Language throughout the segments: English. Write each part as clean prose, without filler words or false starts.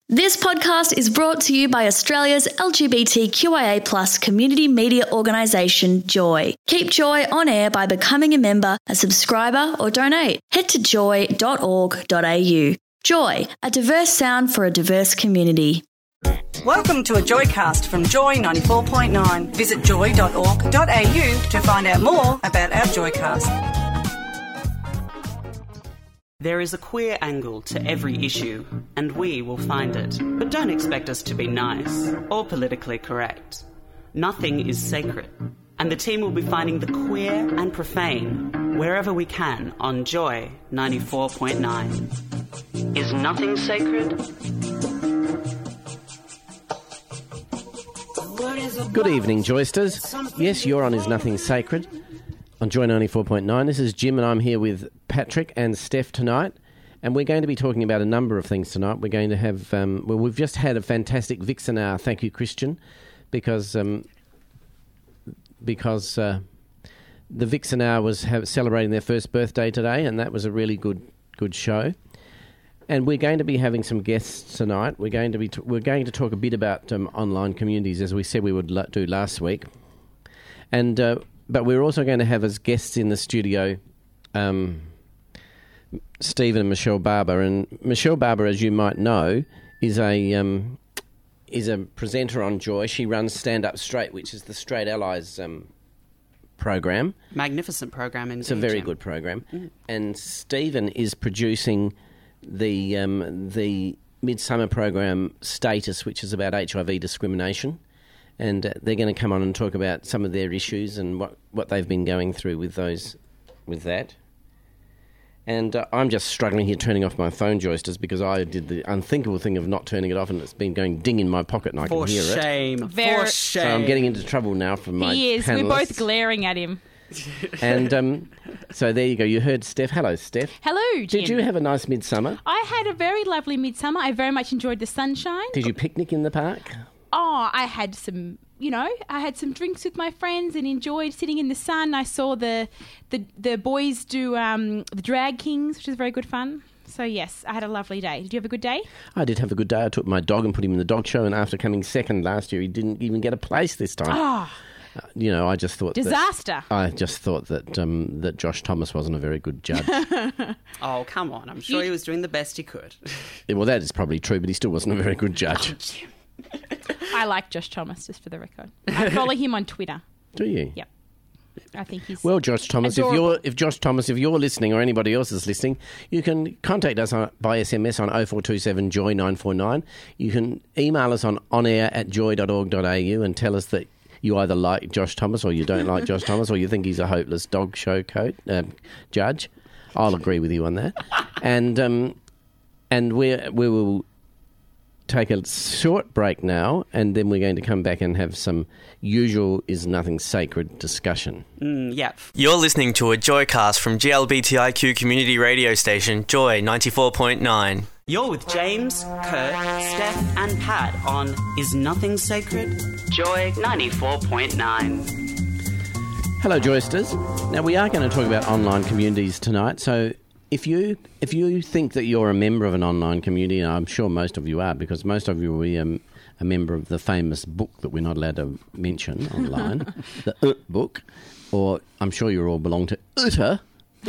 This podcast is brought to you by Australia's LGBTQIA+ community media organisation, Joy. Keep Joy on air by becoming a member, a subscriber or donate. Head to joy.org.au. Joy, a diverse sound for a diverse community. Welcome to a Joycast from Joy 94.9. Visit joy.org.au to find out more about our Joycast. There is a queer angle to every issue, and we will find it. But don't expect us to be nice or politically correct. Nothing is sacred, and the team will be finding the queer and profane wherever we can on Joy 94.9. Is nothing sacred? Good evening, Joysters. Yes, you're on Is Nothing Sacred on Joy 94.9. This is Jim and I'm here with Patrick and Steph tonight, and we're going to be talking about a number of things tonight. We're going to have, we've just had a fantastic Vixen Hour, thank you, Christian, because the Vixen Hour was celebrating their first birthday today, and that was a really good show. And we're going to be having some guests tonight. We're going to talk a bit about online communities, as we said we would do last week. And but we're also going to have as guests in the studio Stephen and Michelle Barber. And Michelle Barber, as you might know, is a presenter on Joy. She runs Stand Up Straight, which is the Straight Allies program. Magnificent program indeed. It's a very good program. Mm. And Stephen is producing the Midsummer program Status, which is about HIV discrimination, and they're going to come on and talk about some of their issues and what they've been going through with that. And I'm just struggling here turning off my phone, Joysters, because I did the unthinkable thing of not turning it off, and it's been going ding in my pocket and I can hear it. For shame. So I'm getting into trouble now from my He is. panellists. We're both glaring at him. And so there you go. You heard Steph. Hello, Steph. Hello, Jim. Did you have a nice midsummer? I had a very lovely midsummer. I very much enjoyed the sunshine. Did you picnic in the park? Oh, I had some, I had some drinks with my friends and enjoyed sitting in the sun. I saw the boys do the Drag Kings, which was very good fun. So, yes, I had a lovely day. Did you have a good day? I did have a good day. I took my dog and put him in the dog show, and after coming second last year, he didn't even get a place this time. Oh. I just thought disaster. that Josh Thomas wasn't a very good judge. Oh, come on. I'm sure he was doing the best he could. Yeah, well, that is probably true, but he still wasn't a very good judge. I like Josh Thomas, just for the record. I follow him on Twitter. Do you? Yep. I think he's well, Josh Thomas. adorable. If you're listening, or anybody else is listening, you can contact us by SMS on 0427 Joy 949. You can email us on onair@joy.org.au and tell us that you either like Josh Thomas or you don't like Josh Thomas, or you think he's a hopeless dog show judge. I'll agree with you on that. And we will take a short break now, and then we're going to come back and have some usual Is Nothing Sacred discussion. Yep. You're listening to a Joycast from GLBTIQ community radio station Joy 94.9. You're with James, Kurt, Steph and Pat on Is Nothing Sacred? Joy 94.9. Hello, Joysters. Now, we are going to talk about online communities tonight, so if you think that you're a member of an online community, and I'm sure most of you are, because most of you will be a member of the famous book that we're not allowed to mention online, the book, or I'm sure you all belong to Utter,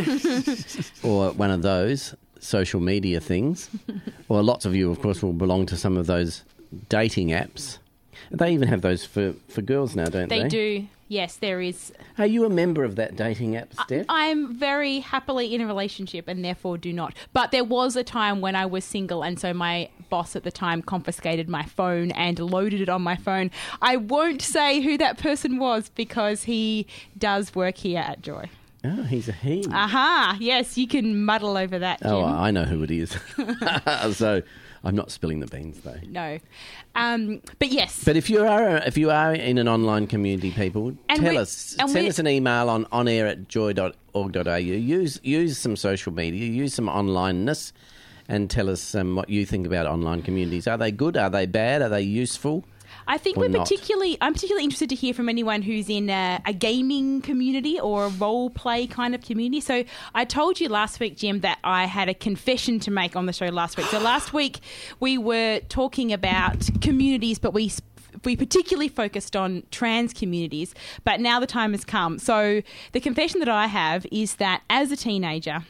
or one of those social media things, or lots of you, of course, will belong to some of those dating apps. They even have those for girls now, don't they? They do. Yes, there is. Are you a member of that dating app, Steph? I'm very happily in a relationship and therefore do not. But there was a time when I was single, and so my boss at the time confiscated my phone and loaded it on my phone. I won't say who that person was because he does work here at Joy. Oh, he's a he. Aha, yes, you can muddle over that, Jim. Oh, I know who it is. So I'm not spilling the beans, though. No. But yes. But if you are in an online community, people, tell us. Send us an email on onair@joy.org.au. Use some social media, use some onlineness, and tell us what you think about online communities. Are they good? Are they bad? Are they useful? I think or I'm not? particularly interested to hear from anyone who's in a gaming community or a role play kind of community. So I told you last week, Jim, that I had a confession to make on the show last week. So last week we were talking about communities, but we particularly focused on trans communities. But now the time has come. So the confession that I have is that as a teenager,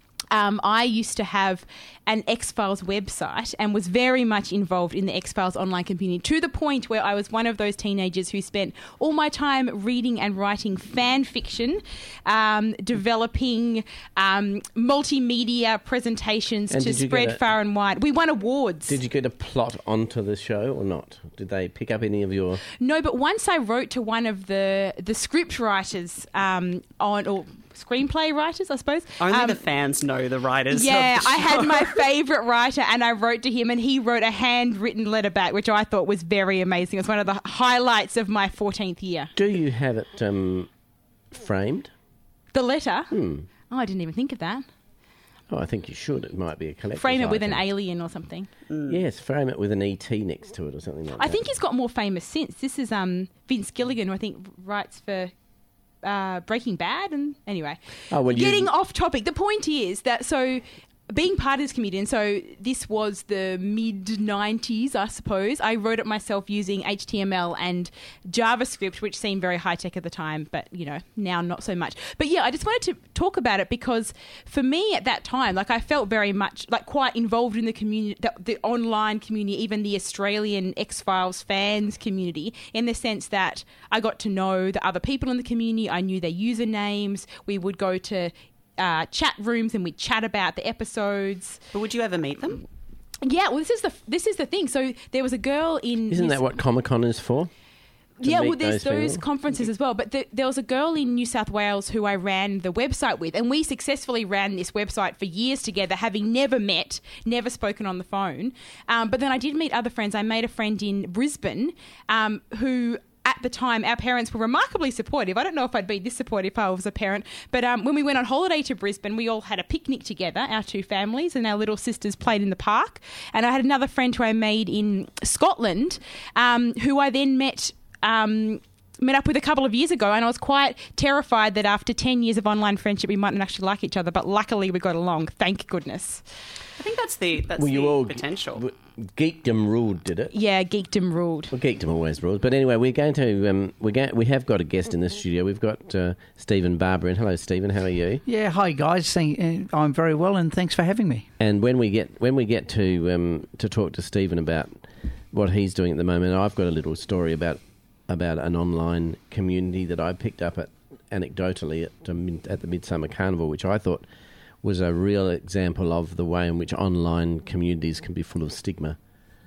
I used to have an X-Files website and was very much involved in the X-Files online community, to the point where I was one of those teenagers who spent all my time reading and writing fan fiction, developing multimedia presentations And to did you spread get a- far and wide. We won awards. Did you get a plot onto the show or not? Did they pick up any of your... No, but once I wrote to one of the script writers or screenplay writers, I suppose. Only the fans know the writers. Yeah, of the I had show. my favourite writer and I wrote to him and he wrote a handwritten letter back, which I thought was very amazing. It was one of the highlights of my 14th year. Do you have it framed? The letter? Hmm. Oh, I didn't even think of that. Oh, I think you should. It might be a collector's Frame it with an item. alien or something. Yes, frame it with an ET next to it or something like that. I think he's got more famous since. This is Vince Gilligan, who I think writes for Breaking Bad. And anyway, getting off topic. The point is that being part of this community, and so this was the mid-90s, I suppose. I wrote it myself using HTML and JavaScript, which seemed very high-tech at the time, but, now not so much. But, yeah, I just wanted to talk about it because for me at that time, I felt very much, quite involved in the community, the online community, even the Australian X-Files fans community, in the sense that I got to know the other people in the community. I knew their usernames. We would go to chat rooms and we'd chat about the episodes. But would you ever meet them? Yeah, well, this is the thing. So there was a girl in... Isn't that what Comic-Con is for? Yeah, meet well, there's those people? conferences as well. But there was a girl in New South Wales who I ran the website with, and we successfully ran this website for years together, having never met, never spoken on the phone. But then I did meet other friends. I made a friend in Brisbane who... At the time, our parents were remarkably supportive. I don't know if I'd be this supportive if I was a parent, but when we went on holiday to Brisbane, we all had a picnic together, our two families, and our little sisters played in the park. And I had another friend who I made in Scotland, who I then met up with a couple of years ago, and I was quite terrified that after 10 years of online friendship, we mightn't actually like each other, but luckily we got along, thank goodness. I think that's the potential. Geekdom ruled, did it? Yeah, geekdom ruled. Well, geekdom always ruled. But anyway, we're going to we have got a guest in the studio. We've got Stephen Barber in. Hello, Stephen. How are you? Yeah, hi guys. I'm very well, and thanks for having me. And when we get to talk to Stephen about what he's doing at the moment, I've got a little story about an online community that I picked up anecdotally at the Midsummer Carnival, which I thought was a real example of the way in which online communities can be full of stigma.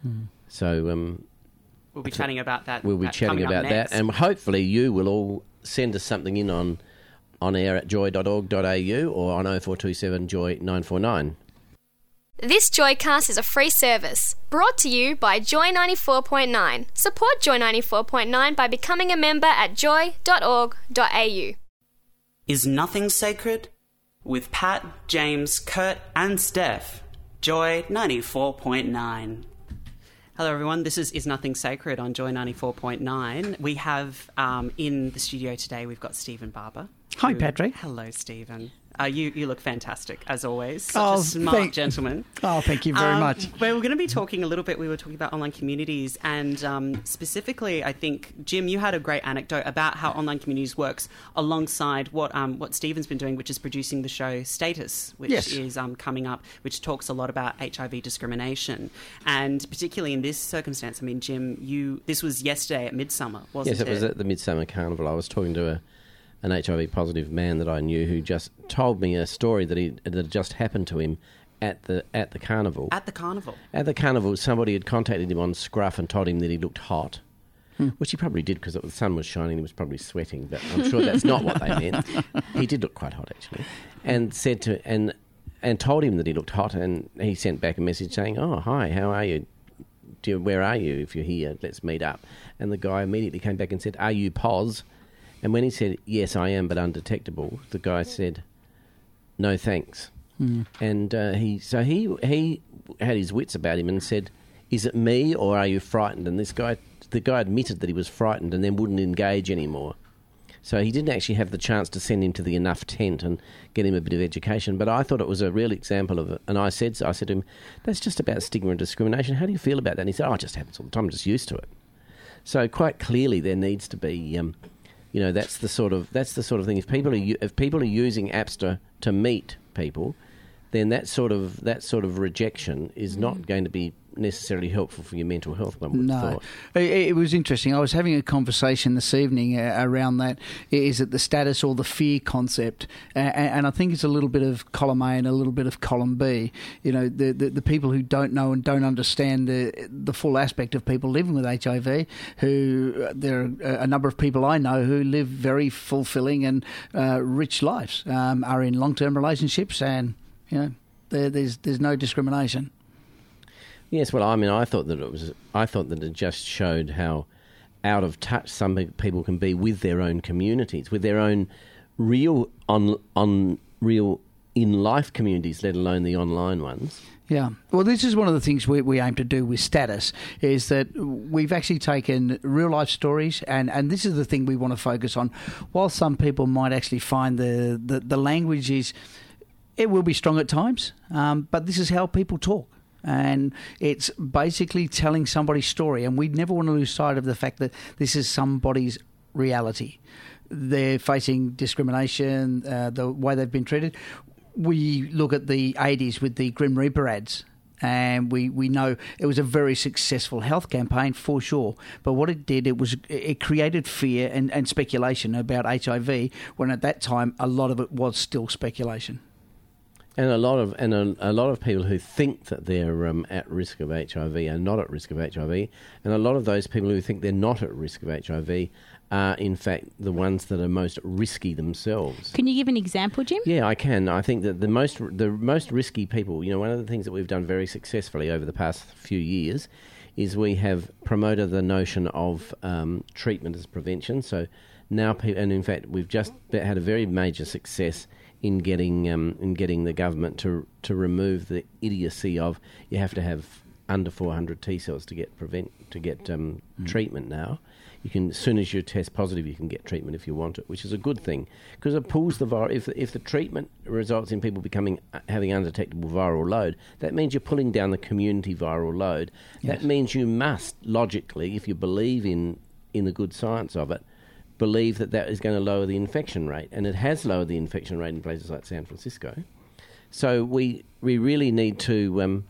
So we'll be chatting about that. We'll be chatting about that, and hopefully you will all send us something in on air at joy.org.au or on 0427 Joy 949. This Joycast is a free service brought to you by Joy 94.9. Support Joy 94.9 by becoming a member at joy.org.au. Is Nothing Sacred? With Pat, James, Kurt and Steph. Joy 94.9. Hello everyone, this is Nothing Sacred on Joy 94.9. We have in the studio today, we've got Stephen Barber. Hi Patrick. Hello Stephen. You look fantastic, as always. Such a smart gentleman. Oh, thank you very much. We're going to be talking a little bit, we were talking about online communities, and specifically, I think, Jim, you had a great anecdote about how online communities works alongside what Stephen's been doing, which is producing the show Status, which is coming up, which talks a lot about HIV discrimination. And particularly in this circumstance, I mean, Jim, this was yesterday at Midsummer, wasn't it? Yes, it was at the Midsummer Carnival. I was talking to an HIV-positive man that I knew who just told me a story that had just happened to him at the carnival. At the carnival? At the carnival, somebody had contacted him on Scruff and told him that he looked hot, which he probably did because the sun was shining and he was probably sweating, but I'm sure that's not what they meant. He did look quite hot, actually, and said to and told him that he looked hot, and he sent back a message saying, "Oh, hi, how are you? Where are you? If you're here, let's meet up." And the guy immediately came back and said, "Are you Pos?" And when he said, "Yes, I am, but undetectable," the guy said, "No, thanks." And he had his wits about him and said, "Is it me or are you frightened?" And this guy the guy admitted that he was frightened and then wouldn't engage anymore. So he didn't actually have the chance to send him to the Enough tent and get him a bit of education. But I thought it was a real example of it. And I said to him, that's just about stigma and discrimination. How do you feel about that? And he said, it just happens all the time. I'm just used to it. So quite clearly there needs to be, that's the sort of thing. If people are using apps to meet people, then that sort of rejection is not going to be necessarily helpful for your mental health. No. It was interesting. I was having a conversation this evening around that. Is it the status or the fear concept? And I think it's a little bit of column A and a little bit of column B. The people who don't know and don't understand the full aspect of people living with HIV, there are a number of people I know who live very fulfilling and rich lives, are in long-term relationships, and there's no discrimination. Yes, well, I mean, I thought that it just showed how out of touch some people can be with their own communities, with their own real real in life communities, let alone the online ones. Yeah. Well, this is one of the things we aim to do with Status, is that we've actually taken real life stories, and this is the thing we want to focus on. While some people might actually find the language it will be strong at times, but this is how people talk. And it's basically telling somebody's story, and we never want to lose sight of the fact that this is somebody's reality. They're facing discrimination, the way they've been treated. We look at the 80s with the Grim Reaper ads, and we know it was a very successful health campaign for sure. But what it did, it created fear and speculation about HIV, when at that time a lot of it was still speculation. And a lot of people who think that they're at risk of HIV are not at risk of HIV, and a lot of those people who think they're not at risk of HIV are in fact the ones that are most risky themselves. Can you give an example, Jim? Yeah, I can. I think that the most risky people, one of the things that we've done very successfully over the past few years is we have promoted the notion of treatment as prevention. So now people, and in fact we've just had a very major success in getting the government to remove the idiocy of you have to have under 400 T cells to get treatment now. You can, as soon as you test positive, you can get treatment if you want it, which is a good thing because it pulls the virus. If the treatment results in people having undetectable viral load, that means you're pulling down the community viral load. Yes. That means you must logically, if you believe in the good science of it, believe that is going to lower the infection rate, and it has lowered the infection rate in places like San Francisco. So we really need to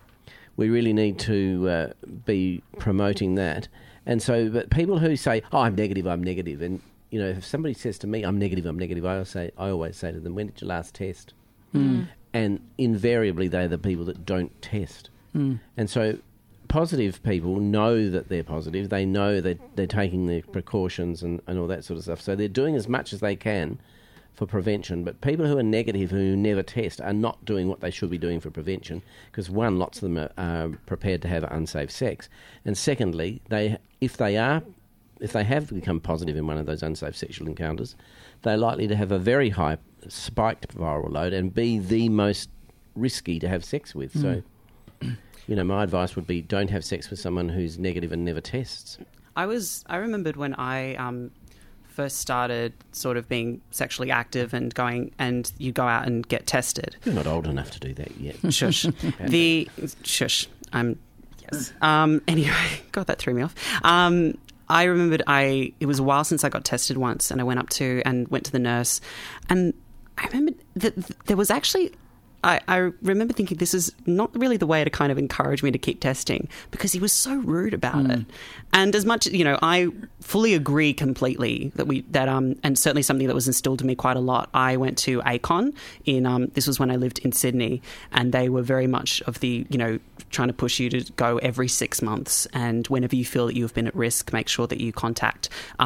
be promoting that. And so, but people who say, "Oh, I'm negative," and if somebody says to me, "I'm negative," I always say to them, "When did you last test?" And invariably, they're the people that don't test. And so, positive people know that they're positive. They know that they're taking the precautions and all that sort of stuff. So they're doing as much as they can for prevention. But people who are negative, who never test, are not doing what they should be doing for prevention because, one, lots of them are prepared to have unsafe sex. And secondly, if they have become positive in one of those unsafe sexual encounters, they're likely to have a very high spiked viral load and be the most risky to have sex with. So my advice would be don't have sex with someone who's negative and never tests. I remembered when I first started sort of being sexually active and you go out and get tested. You're not old enough to do that yet. Shush. Shush. Yes. Anyway, God, that threw me off. I remembered it was a while since I got tested once, and I went to the nurse, and I remembered that there was actually... I remember thinking this is not really the way to kind of encourage me to keep testing because he was so rude about it. And as much, I fully agree completely that and certainly something that was instilled in me quite a lot. I went to ACON this was when I lived in Sydney, and they were very much of the, trying to push you to go every 6 months. And whenever you feel that you've been at risk, make sure that you contact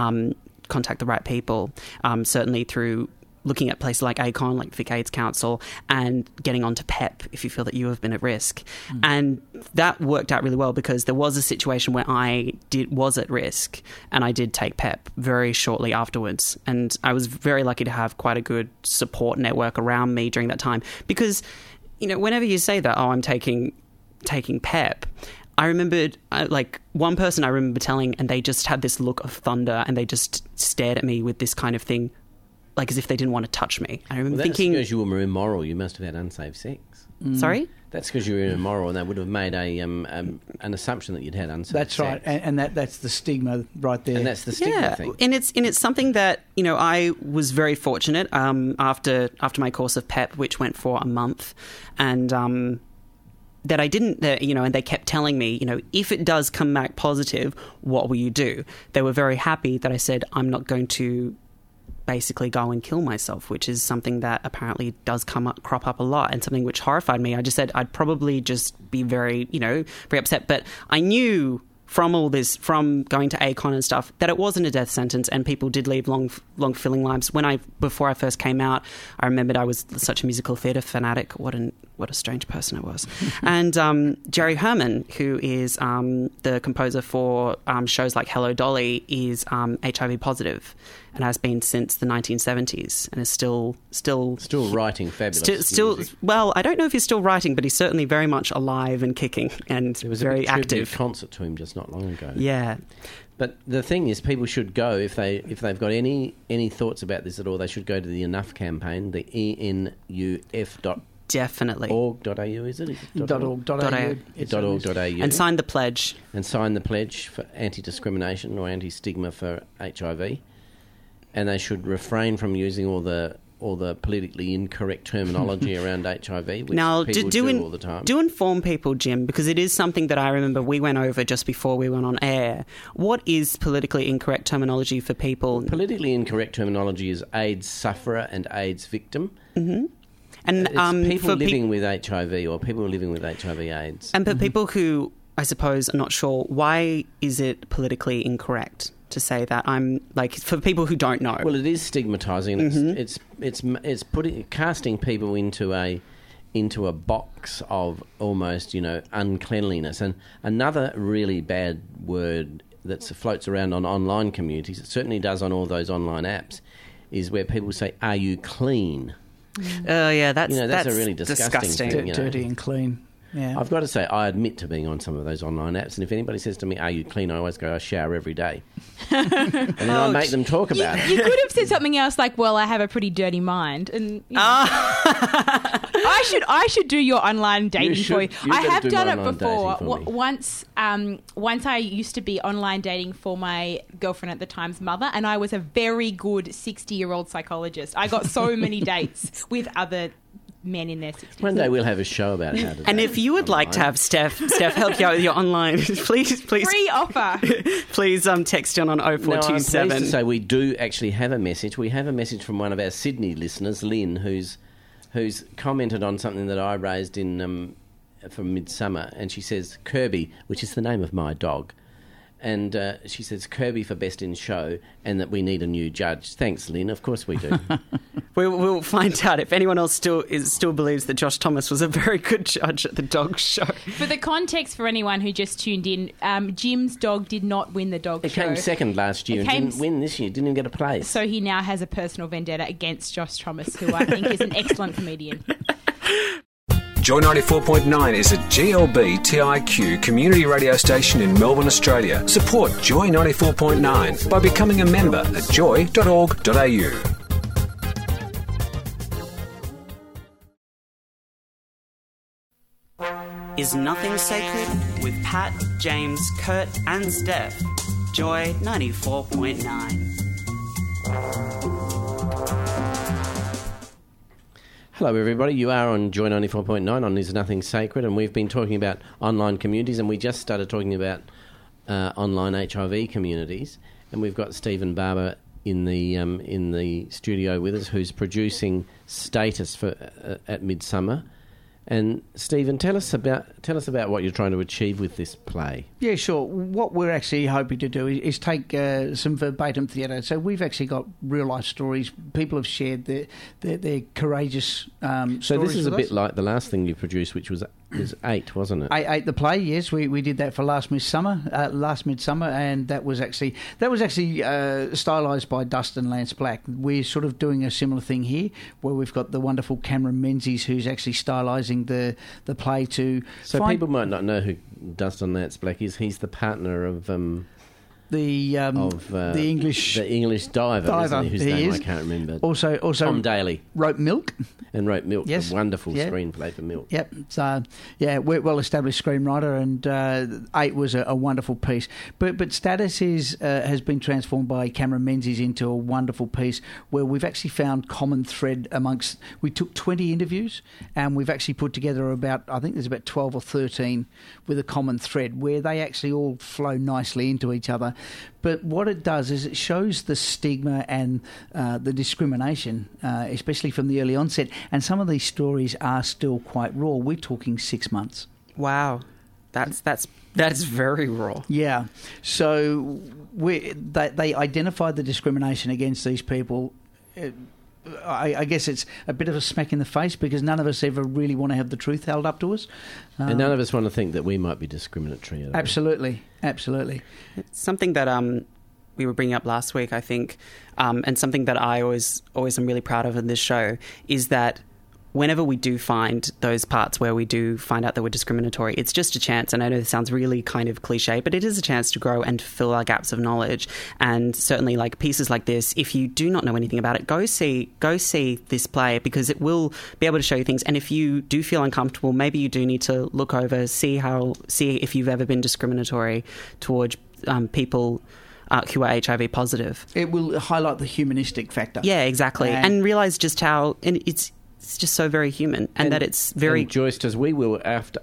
the right people, certainly through looking at places like ACON, like Vic AIDS Council, and getting onto PEP if you feel that you have been at risk. And that worked out really well because there was a situation where I was at risk and I did take PEP very shortly afterwards. And I was very lucky to have quite a good support network around me during that time because, whenever you say that, I'm taking PEP, I remembered, one person I remember telling, and they just had this look of thunder, and they just stared at me with this kind of thing, like as if they didn't want to touch me. I remember thinking... That's because you were immoral. You must have had unsafe sex. Sorry? That's because you were immoral, and they would have made an assumption that you'd had unsafe That's sex. right, and that's the stigma right there. And that's the stigma thing. And it's something that, I was very fortunate after my course of PEP, which went for a month, and that I didn't, and they kept telling me, if it does come back positive, what will you do? They were very happy that I said, I'm not going to basically go and kill myself, which is something that apparently does crop up a lot, and something which horrified me. I just said I'd probably just be very upset. But I knew from all this, from going to ACON and stuff, that it wasn't a death sentence, and people did lead long, fulfilling lives. Before I first came out, I remembered I was such a musical theatre fanatic. What a strange person I was. And Jerry Herman, who is the composer for shows like Hello Dolly, is HIV positive and has been since the 1970s, and is still writing fabulous music. Well, I don't know if he's still writing, but he's certainly very much alive and kicking and there was very a active. Concert to him just not long ago. Yeah. But the thing is, people should go, if they've got any thoughts about this at all, they should go to the Enough campaign, the ENUF.org.au, Definitely. is it? .org.au. And sign the pledge. And sign the pledge for anti-discrimination or anti-stigma for HIV. And they should refrain from using all the politically incorrect terminology around HIV, which people do all the time. Do inform people, Jim, because it is something that I remember we went over just before we went on air. What is politically incorrect terminology for people? Politically incorrect terminology is AIDS sufferer and AIDS victim. Mm-hmm. And it's people living with HIV or people living with HIV/AIDS. And for people who, I suppose, are not sure, why is it politically incorrect to say that? For people who don't know. Well, it is stigmatising. Mm-hmm. It's casting people into a box of almost uncleanliness. And another really bad word that floats around on online communities, it certainly does on all those online apps, is where people say, "Are you clean?" Oh, yeah, that's a really disgusting thing. Dirty and clean. Yeah. I've got to say, I admit to being on some of those online apps, and if anybody says to me, "Are you clean?" I always go, "I shower every day." And then I make them talk about it. You could have said something else like, "Well, I have a pretty dirty mind," and I should do your online dating for you. I have done it before. Once I used to be online dating for my girlfriend at the time's mother, and I was a very good 60-year-old psychologist. I got so many dates with other men in their 60s. One day we'll have a show about how to And if you would like to have Steph help you out with your online, please. Free offer. Please text in on 0427. No, I'm pleased to say we do actually have a message. We have a message from one of our Sydney listeners, Lynn, who's commented on something that I raised in from Midsummer, and she says Kirby, which is the name of my dog. And she says Kirby for best in show, and that we need a new judge. Thanks, Lynn. Of course we do. We'll find out if anyone else still believes that Josh Thomas was a very good judge at the dog show. For the context, for anyone who just tuned in, Jim's dog did not win the dog show. It came second last year and didn't win this year. Didn't even get a place. So he now has a personal vendetta against Josh Thomas, who I think is an excellent comedian. Joy 94.9 is a GLBTIQ community radio station in Melbourne, Australia. Support Joy 94.9 by becoming a member at joy.org.au. Is Nothing Sacred with Pat, James, Kurt and Steph. Joy 94.9. Hello, everybody. You are on Joy 94.9 on Is Nothing Sacred, and we've been talking about online communities, and we just started talking about online HIV communities, and we've got Stephen Barber in the studio with us, who's producing Status for at Midsummer. And Stephen, tell us about what you're trying to achieve with this play. Yeah, sure. What we're actually hoping to do is take some verbatim theatre. So we've actually got real life stories. People have shared their courageous stories. So this is a bit like the last thing you produced, which was was 8, wasn't it? 8 the play. Yes, we did that for last Midsummer, and that was actually stylised by Dustin Lance Black. We're sort of doing a similar thing here, where we've got the wonderful Cameron Menzies, who's actually stylising the play to. So people might not know who Dustin Lance Black is. He's the partner of the English diver, isn't he? Whose name I can't remember. Also Tom Daly wrote Milk. And wrote Milk, yes. a wonderful screenplay for Milk. Yep. So, we're well-established screenwriter, and 8 was a wonderful piece. But Status has been transformed by Cameron Menzies into a wonderful piece where we've actually found common thread amongst. We took 20 interviews, and we've actually put together I think there's about 12 or 13 with a common thread where they actually all flow nicely into each other. But what it does is it shows the stigma and the discrimination, especially from the early onset. And some of these stories are still quite raw. We're talking 6 months. Wow, that's very raw. Yeah. So they identified the discrimination against these people. I guess it's a bit of a smack in the face because none of us ever really want to have the truth held up to us. And none of us want to think that we might be discriminatory. Absolutely. It's something that we were bringing up last week, I think, and something that I always am really proud of in this show is that whenever we do find those parts where we do find out that we're discriminatory, it's just a chance. And I know this sounds really kind of cliche, but it is a chance to grow and fill our gaps of knowledge. And certainly like pieces like this, if you do not know anything about it, go see this play because it will be able to show you things. And if you do feel uncomfortable, maybe you do need to look over, see if you've ever been discriminatory towards people who are HIV positive. It will highlight the humanistic factor. Yeah, exactly. And realise just how... And it's just so very human, and that it's very... And Joyce, as we will after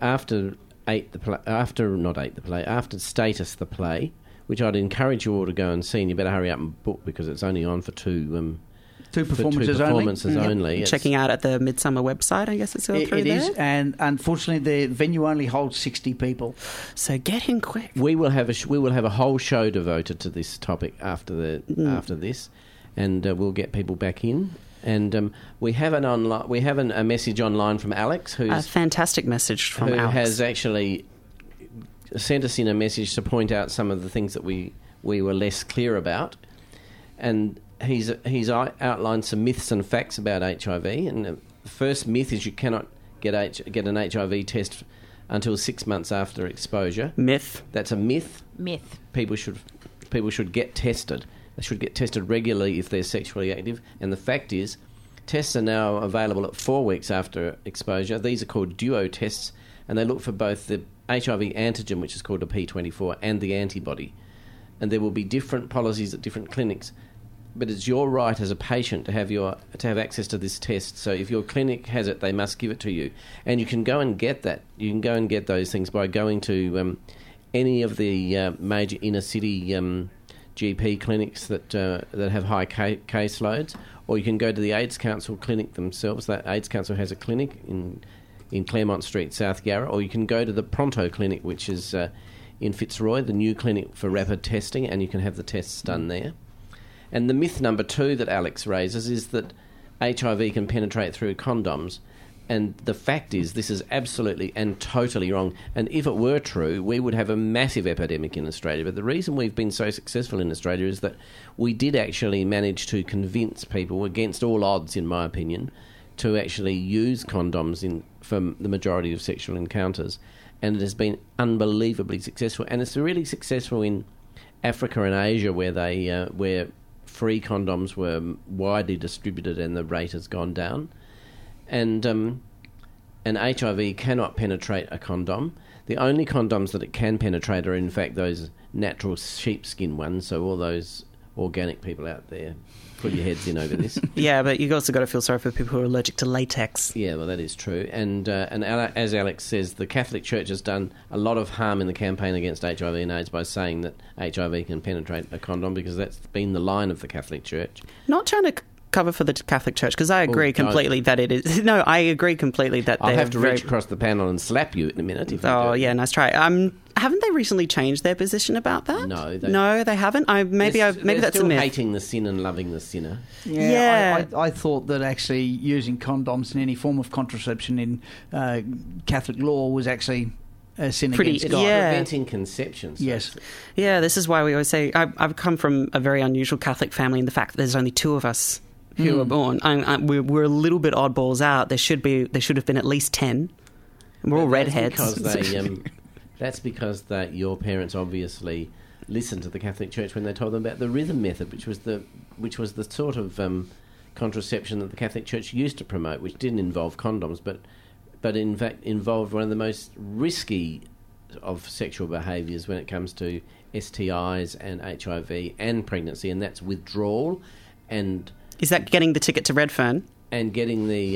Status the play, which I'd encourage you all to go and see, and you better hurry up and book because it's only on for two performances only. Checking out at the Midsummer website, I guess it's all through there. It is, and unfortunately the venue only holds 60 people. So get in quick. We will have a whole show devoted to this topic after this, and we'll get people back in. And we have a message online from Alex, who's a fantastic message from Alex, who has actually sent us in a message to point out some of the things that we were less clear about, and he's outlined some myths and facts about HIV. And the first myth is you cannot get an HIV test until 6 months after exposure. Myth. That's a myth. Myth. People should get tested. They should get tested regularly if they're sexually active. And the fact is, tests are now available at 4 weeks after exposure. These are called duo tests, and they look for both the HIV antigen, which is called a P24, and the antibody. And there will be different policies at different clinics. But it's your right as a patient to have access to this test. So if your clinic has it, they must give it to you. And you can go and get that. You can go and get those things by going to any of the major inner city GP clinics that have high caseloads, or you can go to the AIDS Council clinic themselves. That AIDS Council has a clinic in Claremont Street, South Yarra, or you can go to the Pronto Clinic, which is in Fitzroy, the new clinic for rapid testing, and you can have the tests done there. And the myth number 2 that Alex raises is that HIV can penetrate through condoms. And the fact is, this is absolutely and totally wrong. And if it were true, we would have a massive epidemic in Australia. But the reason we've been so successful in Australia is that we did actually manage to convince people, against all odds, in my opinion, to actually use condoms for the majority of sexual encounters. And it has been unbelievably successful. And it's really successful in Africa and Asia, where free condoms were widely distributed and the rate has gone down. And HIV cannot penetrate a condom. The only condoms that it can penetrate are, in fact, those natural sheepskin ones. So all those organic people out there, put your heads in over this. Yeah, but you've also got to feel sorry for people who are allergic to latex. Yeah, well, that is true. And as Alex says, the Catholic Church has done a lot of harm in the campaign against HIV and AIDS by saying that HIV can penetrate a condom, because that's been the line of the Catholic Church. Not trying to cover for the Catholic Church? Because I agree completely that it is. No, I agree completely that I'll have to reach across the panel and slap you in a minute. If you do. Yeah, nice try. Haven't they recently changed their position about that? No, they haven't. Maybe that's still a myth. hating the sin and loving the sinner. Yeah. I thought that actually using condoms in any form of contraception in Catholic law was actually a sin against God. Preventing conceptions. Yes. Yeah, this is why we always say I've come from a very unusual Catholic family in the fact that there's only 2 of us who were born. We're a little bit oddballs out. There should have been at least 10. We're all redheads. That's because your parents obviously listened to the Catholic Church when they told them about the rhythm method, which was the sort of contraception that the Catholic Church used to promote, which didn't involve condoms, but in fact involved one of the most risky of sexual behaviours when it comes to STIs and HIV and pregnancy, and that's withdrawal. And is that getting the ticket to Redfern? And getting the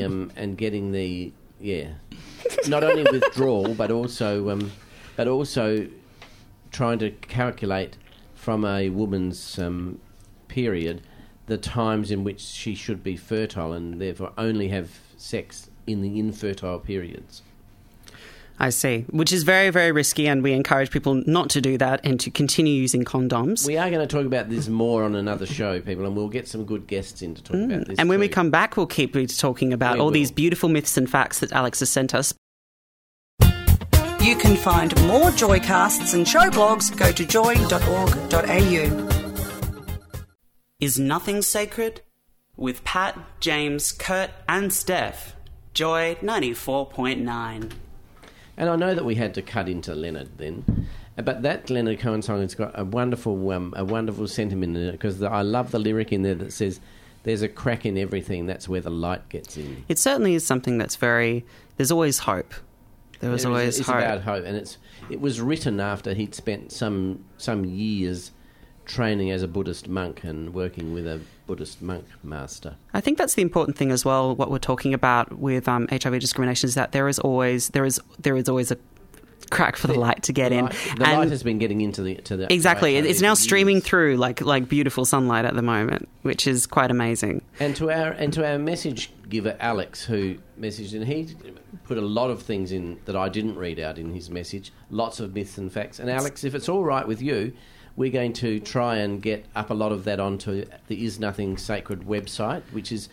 not only withdrawal but also trying to calculate from a woman's period the times in which she should be fertile and therefore only have sex in the infertile periods. I see, which is very, very risky, and we encourage people not to do that and to continue using condoms. We are going to talk about this more on another show, people, and we'll get some good guests in to talk about this. And when we come back, we'll keep talking about these beautiful myths and facts that Alex has sent us. You can find more Joycasts and show blogs. Go to joy.org.au. Is Nothing Sacred? With Pat, James, Kurt and Steph. Joy 94.9. And I know that we had to cut into Leonard then, but that Leonard Cohen song has got a wonderful sentiment in it, because I love the lyric in there that says, "There's a crack in everything, that's where the light gets in." It certainly is something that's there's always hope. It's about hope, and it was written after he'd spent some years training as a Buddhist monk and working with a Buddhist monk master. I think that's the important thing as well. What we're talking about with HIV discrimination is that there is always a crack for the light to get in. The light has been getting into the exactly. It's now streaming through like beautiful sunlight at the moment, which is quite amazing. And to our message giver Alex, who messaged in, he put a lot of things in that I didn't read out in his message. Lots of myths and facts. And Alex, if it's all right with you, we're going to try and get up a lot of that onto the Is Nothing Sacred website, which is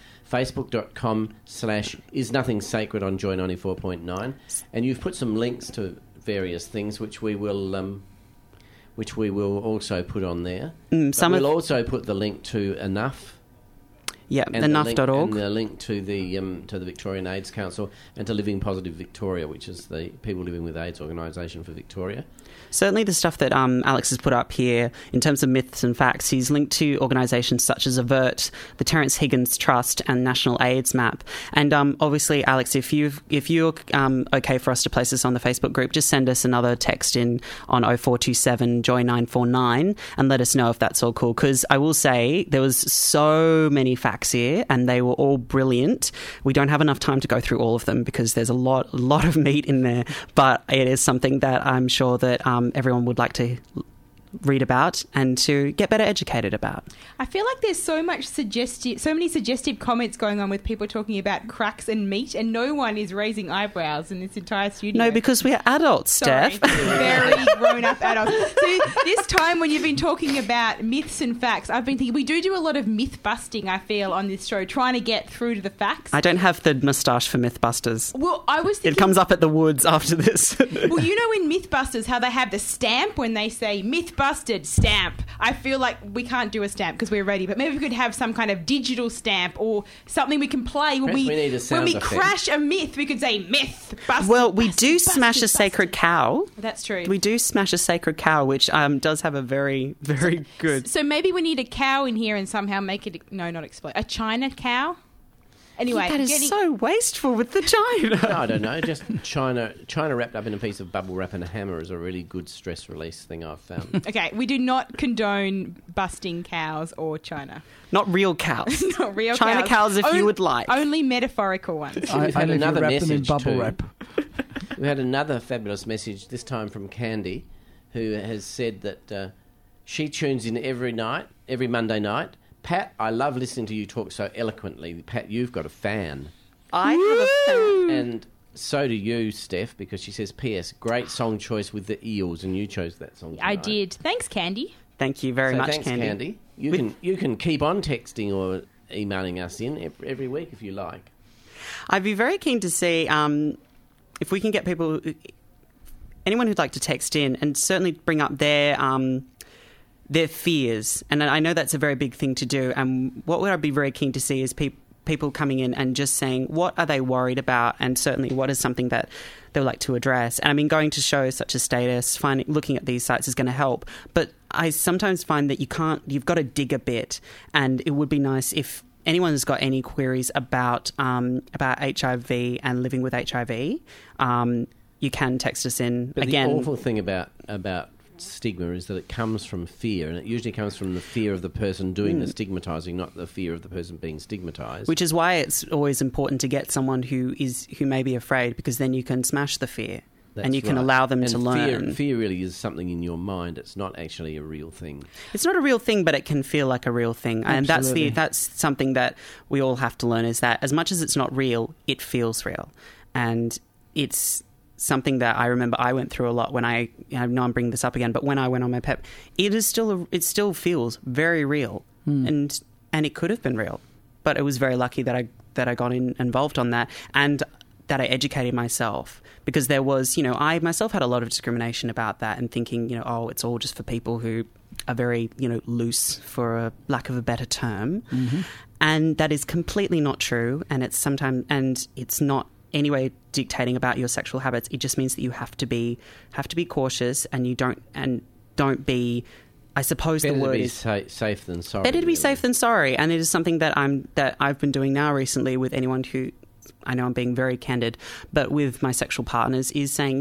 facebook.com/isnothingsacred on Joy 94.9. And you've put some links to various things, which we will also put on there. We'll also put the link to Enough. Yeah, enough.org. And the link to the Victorian AIDS Council and to Living Positive Victoria, which is the People Living with AIDS organisation for Victoria. Certainly the stuff that Alex has put up here in terms of myths and facts, he's linked to organisations such as Avert, the Terence Higgins Trust and National AIDS Map. And obviously, Alex, if you're okay for us to place this on the Facebook group, just send us another text in on 0427 Joy 949 and let us know if that's all cool. Because I will say there was so many facts here and they were all brilliant. We don't have enough time to go through all of them because there's a lot of meat in there, but it is something that I'm sure that everyone would like to read about and to get better educated about. I feel like there's so many suggestive comments going on with people talking about cracks and meat, and no one is raising eyebrows in this entire studio. No, because we are adults, Steph. Very grown-up adults. So this time when you've been talking about myths and facts, I've been thinking we do a lot of myth-busting, I feel, on this show, trying to get through to the facts. I don't have the moustache for Mythbusters. Well, I was thinking... It comes up at the woods after this. Well, you know in Mythbusters how they have the stamp when they say Mythbusters stamp. I feel like we can't do a stamp because we're ready, but maybe we could have some kind of digital stamp or something we can play when we crash a myth. We could say myth. Well, we do smash a sacred cow. That's true. We do smash a sacred cow, which does have a very, very good. So maybe we need a cow in here and somehow make it not explode. A China cow. Anyway, that is so wasteful with the China. No, I don't know. Just China wrapped up in a piece of bubble wrap and a hammer is a really good stress release thing I've found. Okay, we do not condone busting cows or China. Not real cows. Not real China cows if you would like. Only metaphorical ones. We've had another message bubble wrap. We had another fabulous message, this time from Candy, who has said that she tunes in every Monday night, Pat, I love listening to you talk so eloquently. Pat, you've got a fan. I have a fan. And so do you, Steph, because she says, P.S. great song choice with the Eels, and you chose that song tonight. I did. Thanks, Candy. Thank you very much, thanks, Candy. You can keep on texting or emailing us in every week if you like. I'd be very keen to see if we can get people, anyone who'd like to text in and certainly bring up their fears. And I know that's a very big thing to do. And what would I be very keen to see is people coming in and just saying what are they worried about, and certainly what is something that they would like to address. And I mean, going to shows such as Status, looking at these sites is going to help. But I sometimes find that you've got to dig a bit, and it would be nice if anyone's got any queries about HIV and living with HIV, you can text us in. But again, the awful thing about stigma is that it comes from fear, and it usually comes from the fear of the person doing the stigmatising, not the fear of the person being stigmatised. Which is why it's always important to get someone who may be afraid, because then you can smash the fear. And you can allow them to learn. Fear really is something in your mind. It's not actually a real thing. It's not a real thing, but it can feel like a real thing. Absolutely. And that's something that we all have to learn, is that as much as it's not real, it feels real. And it's something that I remember I went through a lot when I know I'm bringing this up again, but when I went on my PEP, it still feels very real. And it could have been real. But it was very lucky that I got involved on that, and that I educated myself, because there was, I myself had a lot of discrimination about that, and thinking, it's all just for people who are very, loose, for a lack of a better term. Mm-hmm. And that is completely not true. And it's not anyway dictating about your sexual habits. It just means that you have to be cautious, and don't be, I suppose better the word to be is safe than sorry. Better to be safe than sorry. And it is something that I've been doing now recently with anyone who, I know I'm being very candid, but with my sexual partners, is saying,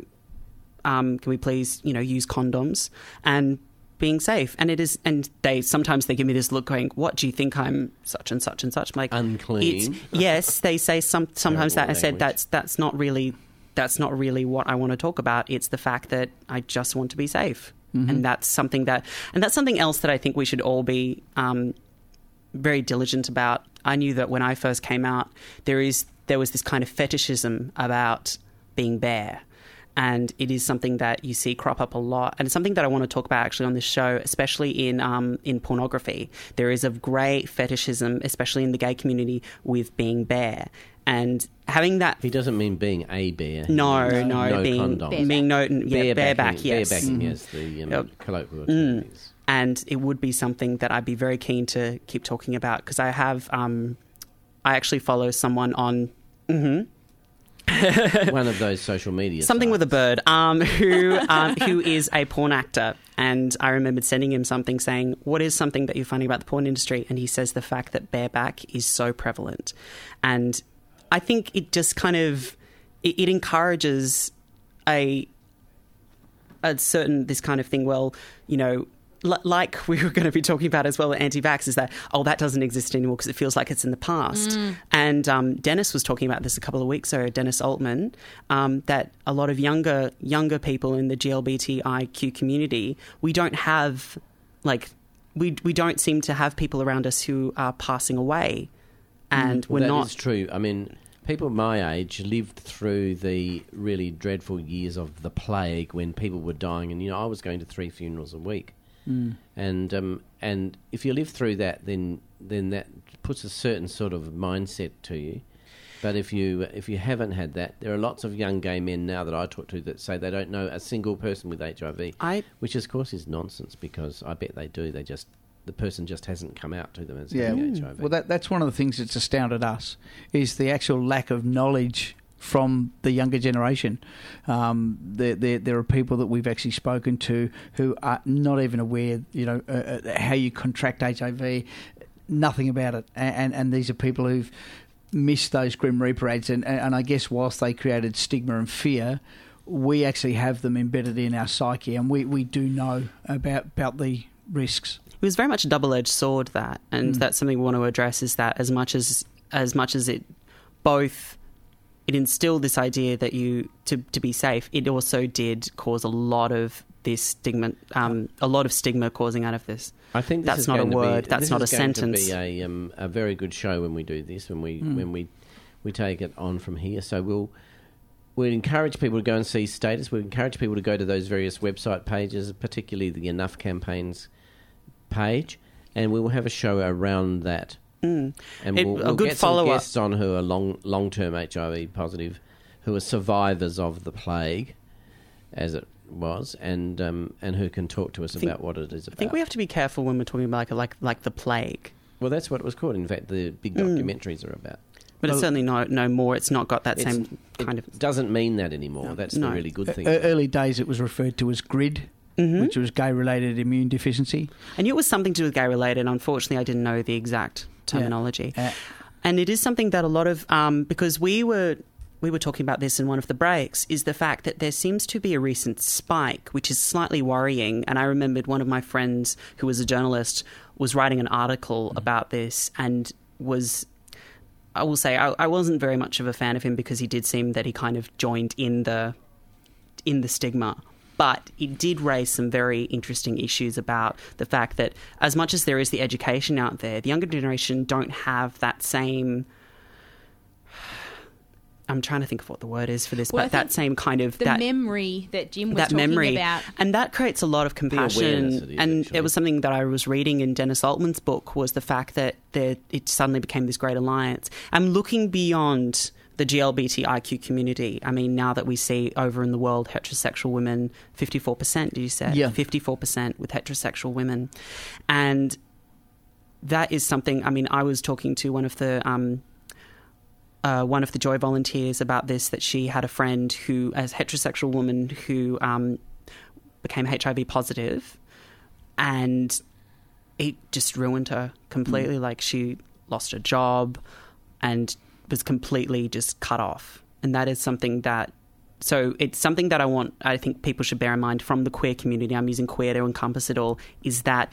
can we please, use condoms, and being safe. And it is, and sometimes they give me this look going, what do you think I'm such and such and such? I'm like, unclean. Yes, they say sometimes that. I said that's not really what I want to talk about. It's the fact that I just want to be safe. Mm-hmm. And that's something else that I think we should all be very diligent about. I knew that when I first came out, there was this kind of fetishism about being bare. And it is something that you see crop up a lot. And it's something that I want to talk about actually on this show, especially in pornography. There is a great fetishism, especially in the gay community, with being bare. And having that... He doesn't mean being a bear. No, being bareback, yes. Barebacking, yes, the colloquial term is. And it would be something that I'd be very keen to keep talking about, because I have... I actually follow someone on... one of those social media something sites. With a bird who is a porn actor, and I remembered sending him something saying, what is something that you're finding about the porn industry? And he says the fact that bareback is so prevalent. And I think it just kind of it encourages a certain this kind of thing. Well, like we were going to be talking about as well at Anti-Vax, is that, that doesn't exist anymore because it feels like it's in the past. And Dennis was talking about this a couple of weeks ago, Dennis Altman, that a lot of younger people in the GLBTIQ community, we don't have, we don't seem to have people around us who are passing away. And that is true. I mean, people my age lived through the really dreadful years of the plague, when people were dying, and I was going to 3 funerals a week. And if you live through that, then that puts a certain sort of mindset to you. But if you haven't had that, there are lots of young gay men now that I talk to that say they don't know a single person with HIV, which of course is nonsense, because I bet they do. The person just hasn't come out to them as having HIV. Well, that's one of the things that's astounded us, is the actual lack of knowledge from the younger generation. There are people that we've actually spoken to who are not even aware, how you contract HIV, nothing about it. And these are people who've missed those Grim Reaper ads. And I guess whilst they created stigma and fear, we actually have them embedded in our psyche, and we do know about the risks. It was very much a double-edged sword, that. And that's something we want to address, is that as much as it both it instilled this idea that to be safe. It also did cause a lot of this stigma, a lot of stigma causing out of this. I think this that's is not a going to word. be, That's this not a is going sentence. To be a very good show when we do this, when we take it on from here. So we'll encourage people to go and see Status. We'll encourage people to go to those various website pages, particularly the Enough Campaigns page, and we will have a show around that. And we'll get some guests on who are long-term HIV positive, who are survivors of the plague, as it was, and who can talk to us about what it is about. I think we have to be careful when we're talking about like the plague. Well, that's what it was called. In fact, the big documentaries are about. But it's certainly no more. It's not got that same kind of... It doesn't mean that anymore. That's the really good thing. Early days it was referred to as GRID, which was gay-related immune deficiency. I knew it was something to do with gay-related. Unfortunately, I didn't know the exact terminology. And it is something that a lot of... because we were talking about this in one of the breaks, is the fact that there seems to be a recent spike, which is slightly worrying. And I remembered one of my friends who was a journalist was writing an article about this and was... I will say I wasn't very much of a fan of him because he did seem that he kind of joined in the stigma. But it did raise some very interesting issues about the fact that as much as there is the education out there, the younger generation don't have that same... I'm trying to think of what the word is for this, but that same kind of... The memory that Jim was talking about. And that creates a lot of compassion. It was something that I was reading in Dennis Altman's book, was the fact that it suddenly became this great alliance. I'm looking beyond the GLBTIQ community. I mean, now that we see over in the world heterosexual women, 54%, did you say? Yeah. 54% with heterosexual women. And that is something... I mean, I was talking to one of the Joy volunteers about this, that she had a friend who, as a heterosexual woman, who became HIV positive, and it just ruined her completely. Like, she lost her job and was completely just cut off. And that is something that... So it's something that I think people should bear in mind from the queer community. I'm using queer to encompass it all, is that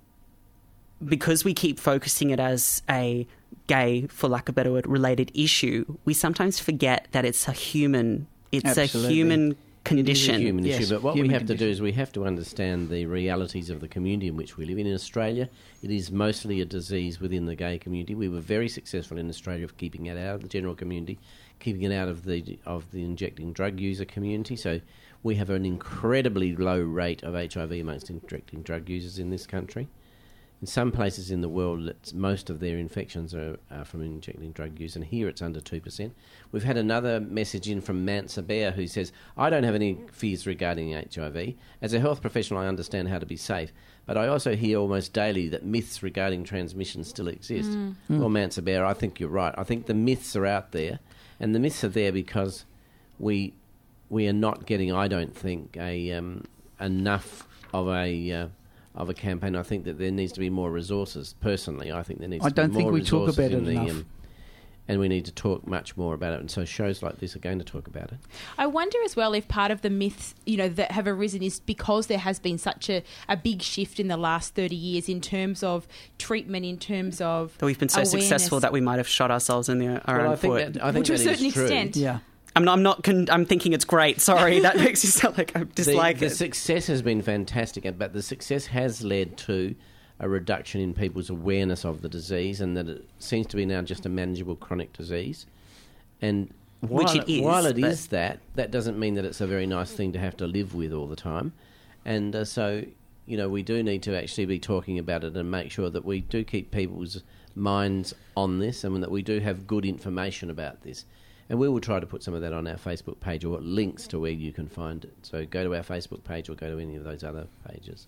because we keep focusing it as a gay, for lack of a better word, related issue, we sometimes forget that it's a human condition. It is a human issue, but what we have to do is we have to understand the realities of the community in which we live in. In Australia, it is mostly a disease within the gay community. We were very successful in Australia of keeping it out of the general community, keeping it out of the injecting drug user community. So we have an incredibly low rate of HIV amongst injecting drug users in this country. In some places in the world, most of their infections are from injecting drug use, and here it's under 2%. We've had another message in from Mansa Bear, who says, I don't have any fears regarding HIV. As a health professional, I understand how to be safe, but I also hear almost daily that myths regarding transmission still exist. Well, Mansa Bear, I think you're right. I think the myths are out there, and the myths are there because we are not getting, I don't think, enough of a campaign. I think that there needs to be more resources. Personally, I think there needs to be more resources. I don't think we talk about it enough. And we need to talk much more about it. And so shows like this are going to talk about it. I wonder as well if part of the myths, that have arisen is because there has been such a big shift in the last 30 years in terms of treatment, in terms of that we've been so successful that we might have shot ourselves in our own foot. I think to a that certain is true. extent. Yeah. I'm thinking it's great. Sorry, that makes you sound like I dislike it. The success has been fantastic, but the success has led to a reduction in people's awareness of the disease, and that it seems to be now just a manageable chronic disease. And while it is that doesn't mean that it's a very nice thing to have to live with all the time. And so, we do need to actually be talking about it and make sure that we do keep people's minds on this, and that we do have good information about this. And we will try to put some of that on our Facebook page, or links to where you can find it. So go to our Facebook page or go to any of those other pages.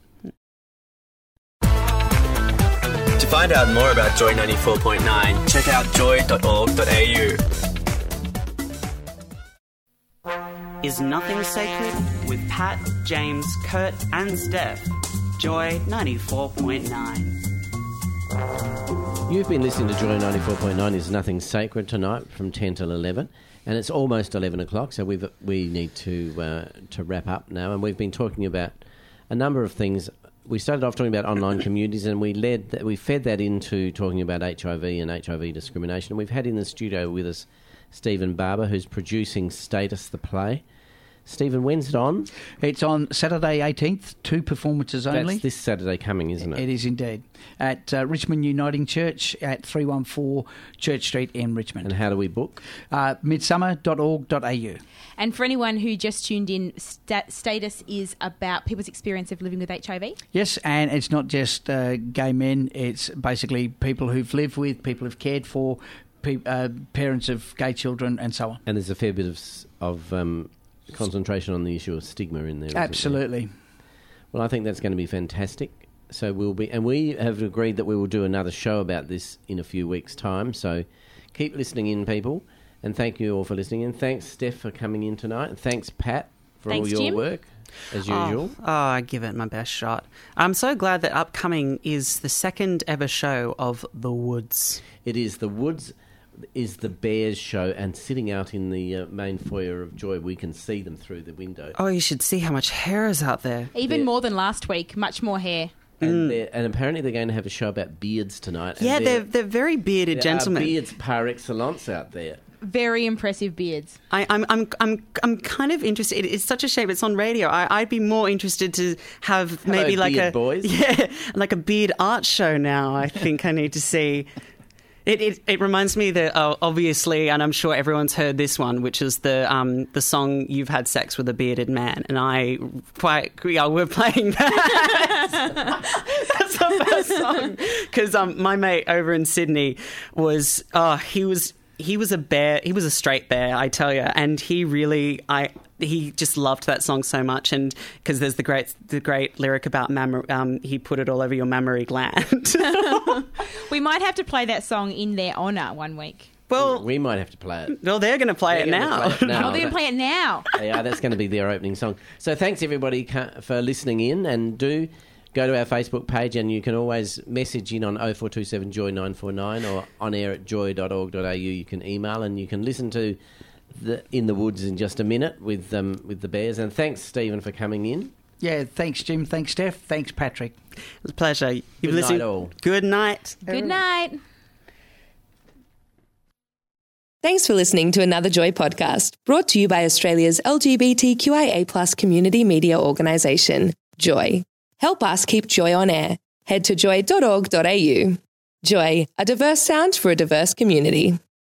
To find out more about Joy 94.9, check out joy.org.au. Is Nothing Sacred with Pat, James, Kurt and Steph. Joy 94.9. You've been listening to Joy 94.9 Is Nothing Sacred tonight from 10 till 11, and it's almost 11 o'clock, so we need to wrap up now. And we've been talking about a number of things. We started off talking about online communities, and we fed that into talking about HIV and HIV discrimination. We've had in the studio with us Stephen Barber, who's producing Status the Play. Stephen, when's it on? It's on Saturday 18th, 2 performances only. That's this Saturday coming, isn't it? It is indeed. At Richmond Uniting Church at 314 Church Street in Richmond. And how do we book? Midsummer.org.au. And for anyone who just tuned in, Status is about people's experience of living with HIV. Yes, and it's not just gay men. It's basically people who've lived with, people who've cared for, parents of gay children and so on. And there's a fair bit of concentration on the issue of stigma in there. Absolutely. Well, I think that's going to be fantastic. So we have agreed that we will do another show about this in a few weeks' time. So keep listening in, people, and thank you all for listening. And thanks, Steph, for coming in tonight. And thanks, Pat, for all your Jim. work as usual. I give it my best shot. I'm so glad that upcoming is the second ever show of The Woods. It is The Woods. Is the Bears show, and sitting out in the main foyer of Joy, we can see them through the window. Oh, you should see how much hair is out there. Even more than last week, much more hair. And apparently they're going to have a show about beards tonight. Yeah, they're very bearded gentlemen. Beards par excellence out there. Very impressive beards. I'm kind of interested. It's such a shame it's on radio. I'd be more interested to have maybe like beard boys. like a beard art show now. I think I need to see. It reminds me that obviously, and I'm sure everyone's heard this one, which is the song "You've Had Sex with a Bearded Man," and we're playing that. That's the first song because my mate over in Sydney was he was a straight bear, I tell you, and he just loved that song so much, and because there's the great lyric about he put it all over your mammary gland. We might have to play that song in their honour one week. Well, we might have to play it. Well, they're going to play it now. Oh, they're going to play it now. Yeah, that's going to be their opening song. So thanks everybody for listening in, and do go to our Facebook page, and you can always message in on 0427 Joy 949 or on air at joy.org.au. You can email, and you can listen to In the Woods in just a minute with the Bears. And thanks, Stephen, for coming in. Yeah, thanks, Jim. Thanks, Steph. Thanks, Patrick. It's a pleasure. Good night, all. Good night. Good night. Thanks for listening to another Joy podcast, brought to you by Australia's LGBTQIA+ community media organisation, Joy. Help us keep Joy on air. Head to joy.org.au. Joy, a diverse sound for a diverse community.